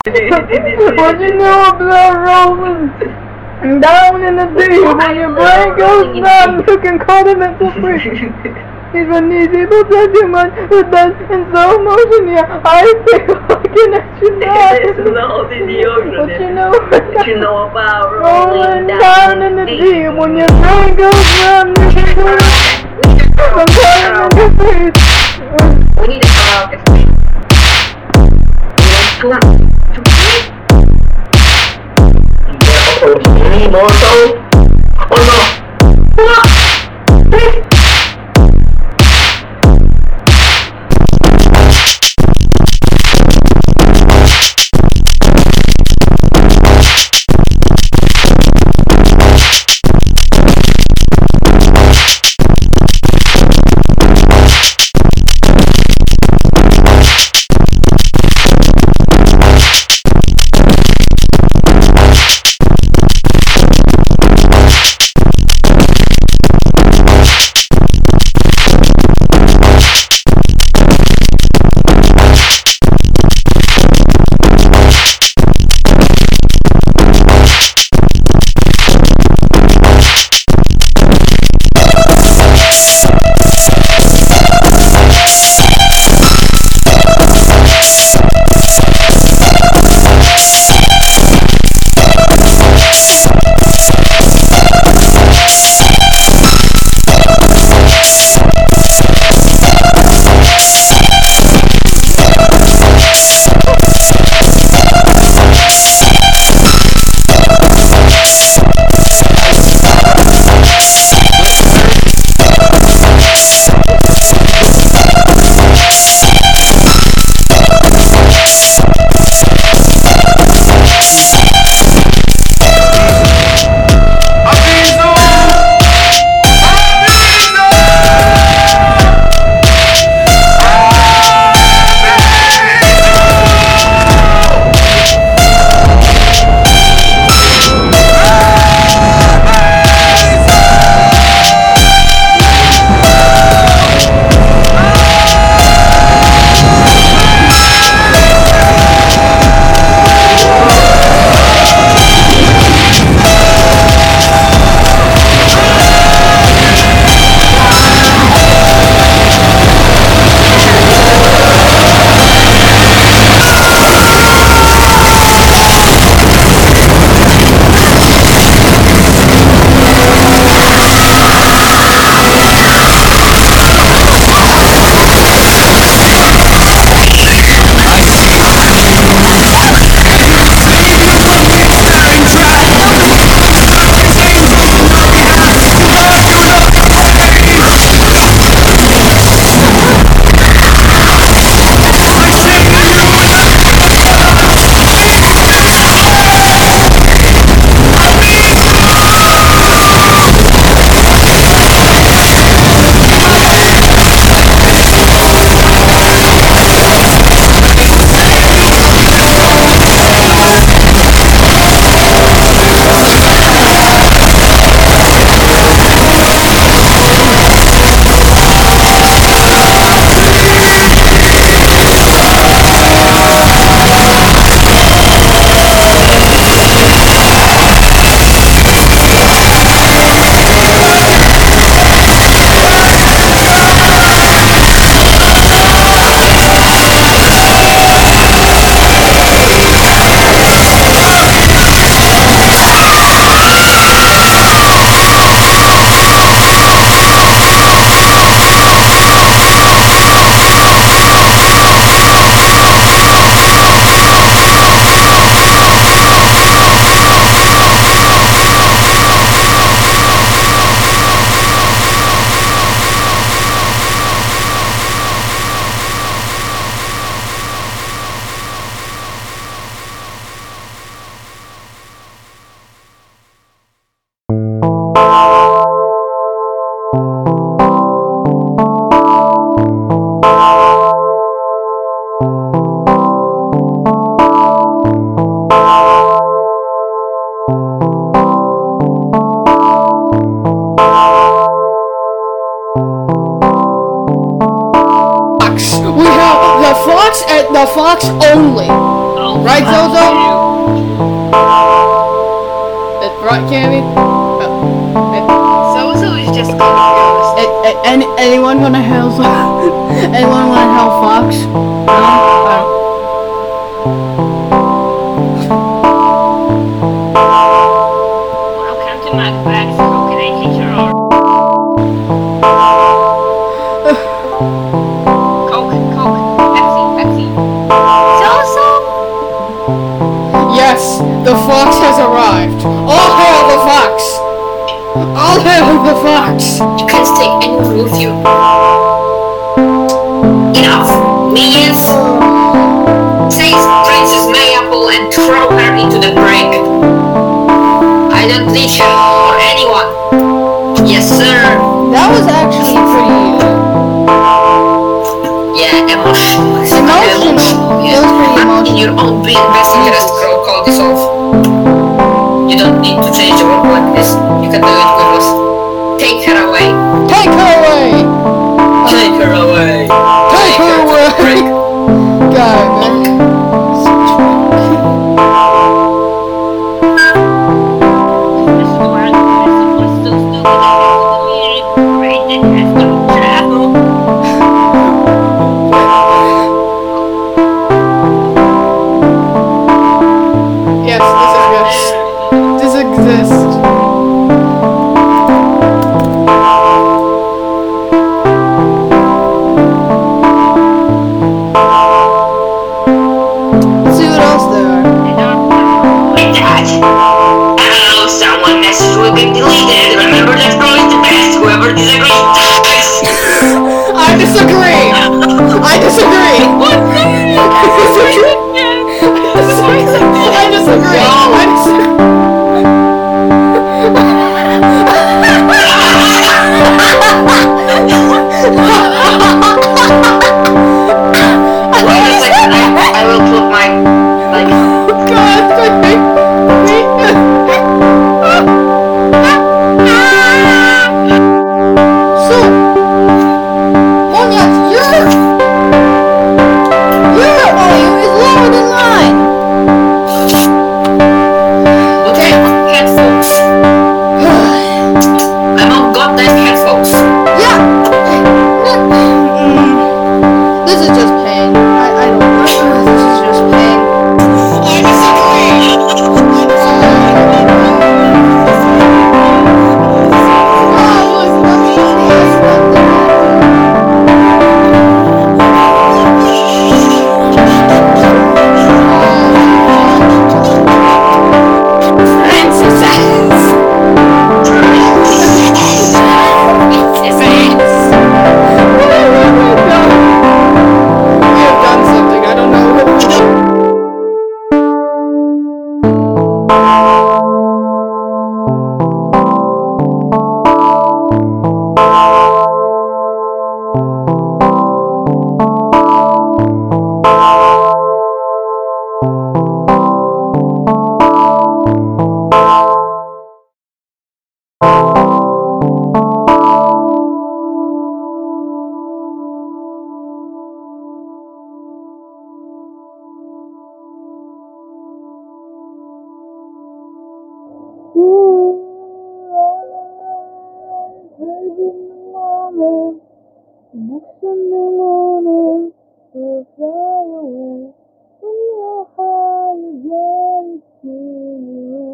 What you know about rolling down in the deep? When your brain goes numb, you can call them mental free. Even these people say too much, it does in slow motion, yeah, I feel like an astronaut. It's lost in the ocean. What you know about rolling down in the deep? When your brain goes numb, you can call them mental free. We need to come out this way. We have the Fox and the Fox only. Right, Zozo? That's right, Cammy? Zozo is just confused. Anyone wanna hail anyone wanna hail Fox? No? Welcome to Mad Max. How can I take your order? Coke, Pepsi. Zozo! Yes, the fox has arrived. All hail the fox! All hail the fox! You can't take anyone with you. Enough! Minions! Seize Princess Mayapple and throw her into the brig. I don't need her or anyone. Yes, sir. That was actually pretty Yeah, emotional. emotional. It was pretty In emotional. your own best interest, girl, call this off. You don't need to change the world like this. You can do it with us. Take her away. Take her away! Take her away. Take her to the brig. away! God, man. This is where the person was so stupid I had to delete it. Right, that has no travel. Yes, this exists. Let's see what else there are. With that, hello, someone message will be deleted. Remember that girl is the best. Whoever disagrees dies. I disagree! I disagree! What? I disagree! I disagree! I disagree! Wait a second, I will put my like. God, so, Monyax, your volume is lower than mine. Okay, headphones. I'm on goddamn headphones. Yeah. This is just pain. I don't know. This is just pain. I disagree. Next Sunday